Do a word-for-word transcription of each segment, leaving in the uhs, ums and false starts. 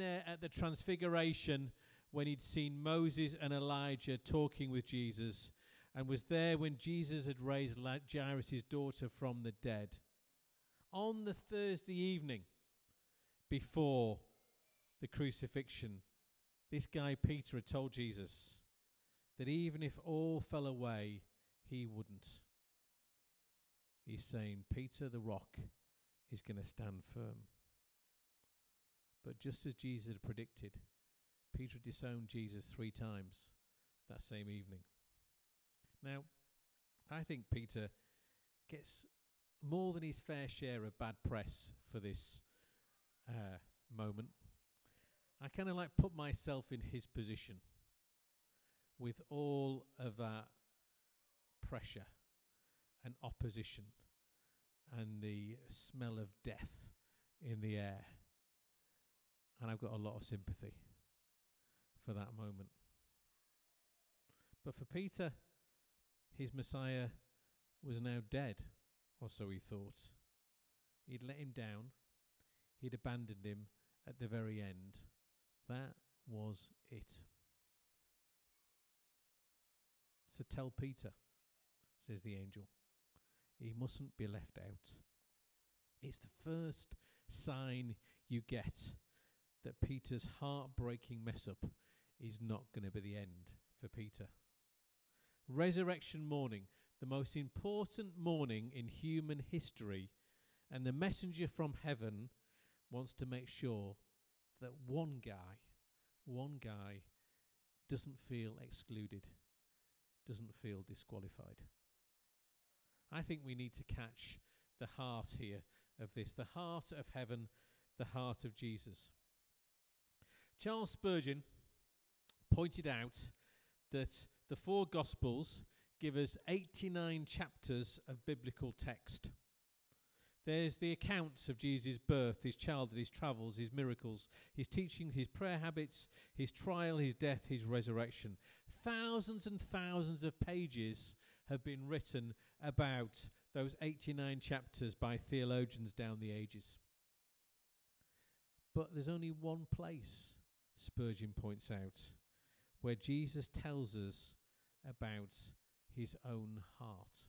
there at the Transfiguration when he'd seen Moses and Elijah talking with Jesus, and was there when Jesus had raised Jairus' daughter from the dead. On the Thursday evening before the crucifixion, this guy Peter had told Jesus that even if all fell away, he wouldn't. He's saying, Peter, the rock, is going to stand firm. But just as Jesus had predicted, Peter disowned Jesus three times that same evening. Now, I think Peter gets more than his fair share of bad press for this uh, moment. I kind of like put myself in his position with all of that pressure and opposition and the smell of death in the air. And I've got a lot of sympathy for that moment. But for Peter, his Messiah was now dead, or so he thought. He'd let him down. He'd abandoned him at the very end. That was it. So tell Peter, says the angel, he mustn't be left out. It's the first sign you get that Peter's heartbreaking mess up is not going to be the end for Peter. Resurrection morning, the most important morning in human history, and the messenger from heaven wants to make sure that one guy, one guy doesn't feel excluded, doesn't feel disqualified. I think we need to catch the heart here of this, the heart of heaven, the heart of Jesus. Charles Spurgeon pointed out that the four Gospels give us eighty-nine chapters of biblical text. There's the accounts of Jesus' birth, his childhood, his travels, his miracles, his teachings, his prayer habits, his trial, his death, his resurrection. Thousands and thousands of pages have been written about those eighty-nine chapters by theologians down the ages. But there's only one place, Spurgeon points out, where Jesus tells us about his own heart.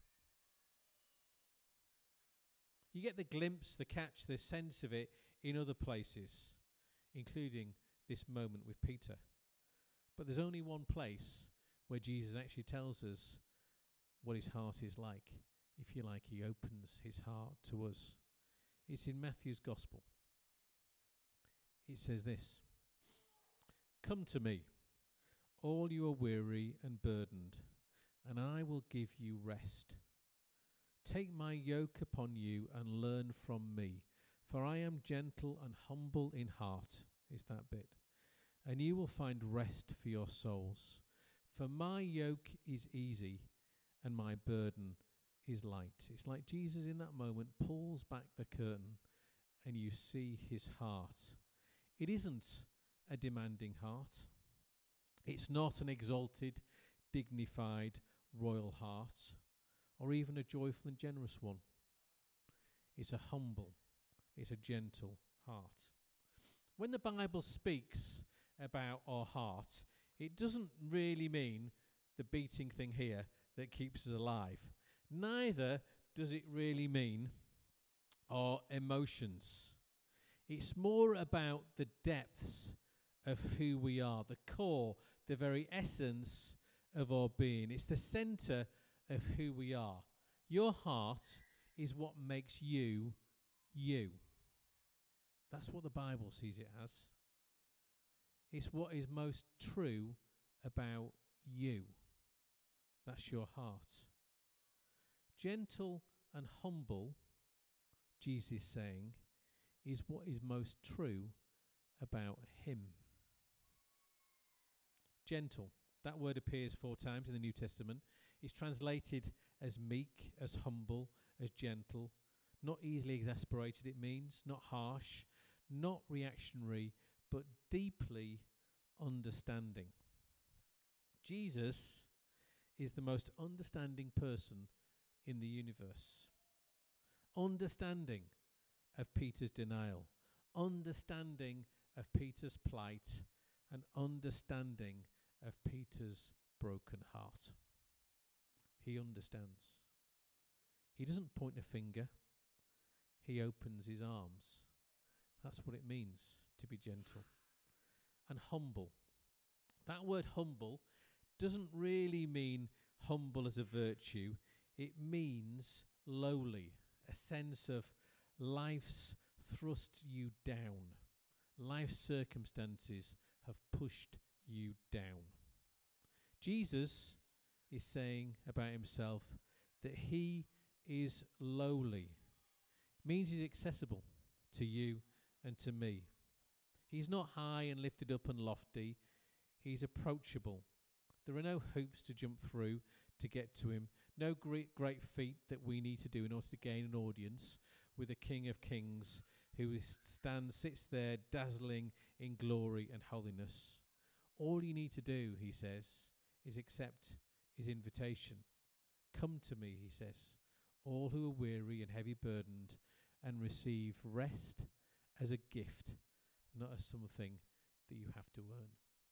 You get the glimpse, the catch, the sense of it in other places, including this moment with Peter. But there's only one place where Jesus actually tells us what his heart is like. If you like, he opens his heart to us. It's in Matthew's Gospel. It says this, "Come to me, all you are weary and burdened, and I will give you rest. Take my yoke upon you and learn from me, for I am gentle and humble in heart," is that bit, "and you will find rest for your souls. For my yoke is easy and my burden is light." It's like Jesus in that moment pulls back the curtain and you see his heart. It isn't a demanding heart. It's not an exalted, dignified, royal heart, or even a joyful and generous one. It's a humble, it's a gentle heart. When the Bible speaks about our heart, it doesn't really mean the beating thing here that keeps us alive. Neither does it really mean our emotions. It's more about the depths of who we are, the core, the very essence of our being. It's the center of who we are. Your heart is what makes you, you. That's what the Bible sees it as. It's what is most true about you. That's your heart. Gentle and humble, Jesus is saying, is what is most true about him. Gentle. That word appears four times in the New Testament. It's translated as meek, as humble, as gentle. Not easily exasperated, it means. Not harsh, not reactionary, but deeply understanding. Jesus is the most understanding person in the universe. Understanding of Peter's denial. Understanding of Peter's plight and understanding of Peter's broken heart. He understands. He doesn't point a finger. He opens his arms. That's what it means to be gentle. And humble. That word humble doesn't really mean humble as a virtue. It means lowly, a sense of life's thrust you down. Life's circumstances have pushed you down. Jesus is saying about himself that he is lowly. It means he's accessible to you and to me. He's not high and lifted up and lofty. He's approachable. There are no hoops to jump through to get to him. No great, great feat that we need to do in order to gain an audience with the King of Kings who is stands, sits there dazzling in glory and holiness. All you need to do, he says, is accept his invitation. Come to me, he says, all who are weary and heavy burdened, and receive rest as a gift, not as something that you have to earn.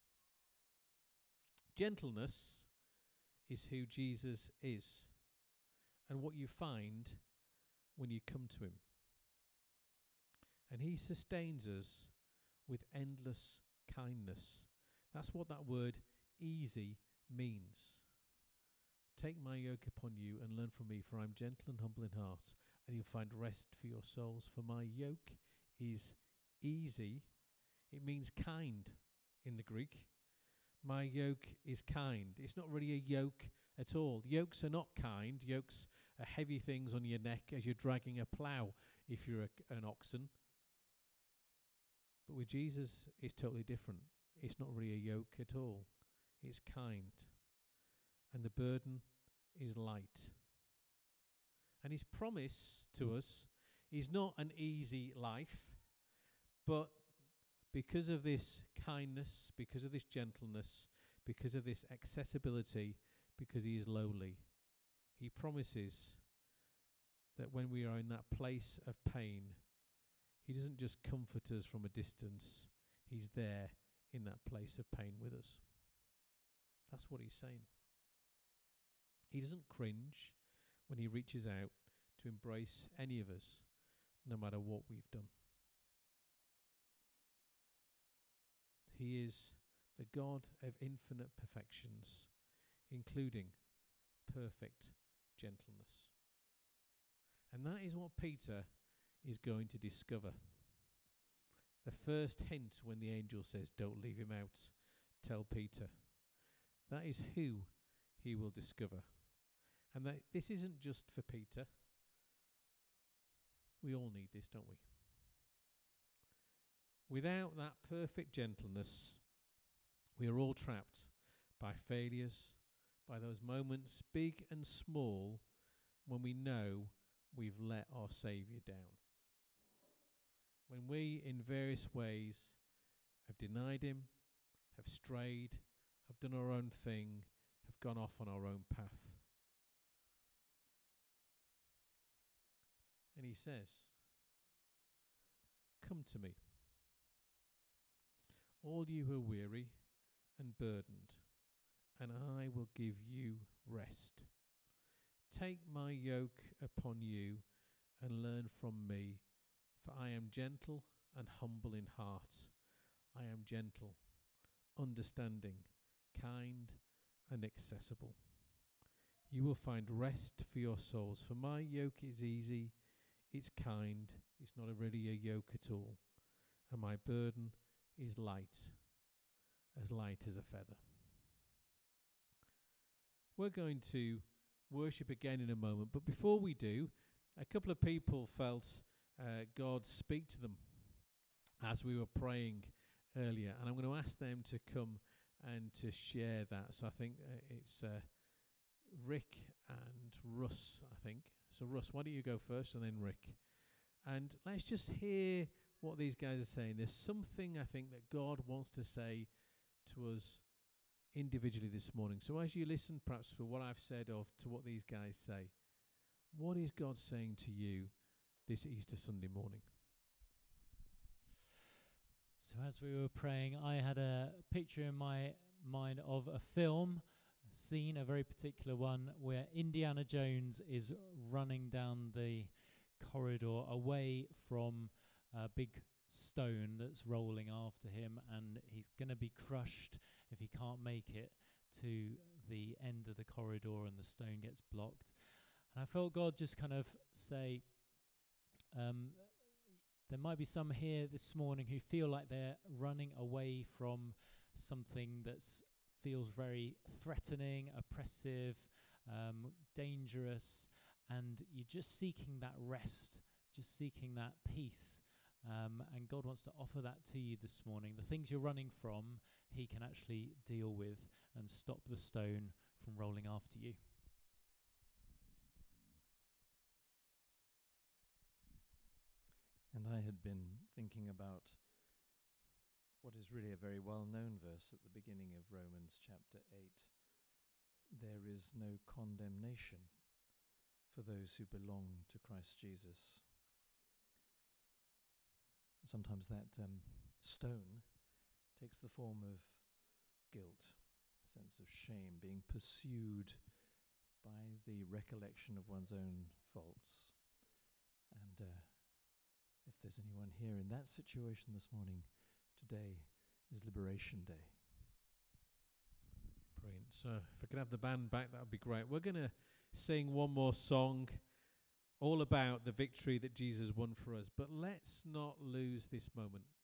Gentleness is who Jesus is and what you find when you come to him. And he sustains us with endless kindness. That's what that word easy means. Take my yoke upon you and learn from me, for I am gentle and humble in heart, and you'll find rest for your souls. For my yoke is easy. It means kind in the Greek. My yoke is kind. It's not really a yoke at all. Yokes are not kind. Yokes are heavy things on your neck as you're dragging a plough if you're a, an oxen. But with Jesus, it's totally different. It's not really a yoke at all. It's kind. And the burden is light. And his promise to us is not an easy life, but because of this kindness, because of this gentleness, because of this accessibility, because he is lowly, he promises that when we are in that place of pain, he doesn't just comfort us from a distance. He's there in that place of pain with us. That's what he's saying. He doesn't cringe when he reaches out to embrace any of us, no matter what we've done. He is the God of infinite perfections, including perfect gentleness. And that is what Peter is going to discover. The first hint when the angel says, "Don't leave him out, tell Peter." That is who he will discover. And that this isn't just for Peter. We all need this, don't we? Without that perfect gentleness, we are all trapped by failures, by those moments, big and small, when we know we've let our Saviour down. When we, in various ways, have denied him, have strayed, have done our own thing, have gone off on our own path. And he says, "Come to me, all you who are weary and burdened, and I will give you rest. Take my yoke upon you and learn from me, for I am gentle and humble in heart. I am gentle, understanding, kind, and accessible. You will find rest for your souls, for my yoke is easy, it's kind, it's not a really a yoke at all, and my burden is light, as light as a feather." We're going to worship again in a moment, but before we do, a couple of people felt uh, God speak to them as we were praying earlier, and I'm going to ask them to come and to share that. So I think uh, it's uh, Rick and Russ, I think. So Russ, why don't you go first, and then Rick. And let's just hear what these guys are saying. There's something I think that God wants to say to us individually this morning. So as you listen perhaps for what I've said or to what these guys say, what is God saying to you this Easter Sunday morning? So as we were praying, I had a picture in my mind of a film, a scene, a very particular one, where Indiana Jones is running down the corridor away from a big stone that's rolling after him, and he's going to be crushed if he can't make it to the end of the corridor and the stone gets blocked. And I felt God just kind of say, um, there might be some here this morning who feel like they're running away from something that feels very threatening, oppressive, um, dangerous, and you're just seeking that rest, just seeking that peace. Um, and God wants to offer that to you this morning. The things you're running from, he can actually deal with and stop the stone from rolling after you. And I had been thinking about what is really a very well-known verse at the beginning of Romans chapter eight. There is no condemnation for those who belong to Christ Jesus. Sometimes that um, stone takes the form of guilt, a sense of shame, being pursued by the recollection of one's own faults. And uh, if there's anyone here in that situation this morning, today is Liberation Day. Brilliant. So if I could have the band back, that would be great. We're going to sing one more song all about the victory that Jesus won for us. But let's not lose this moment.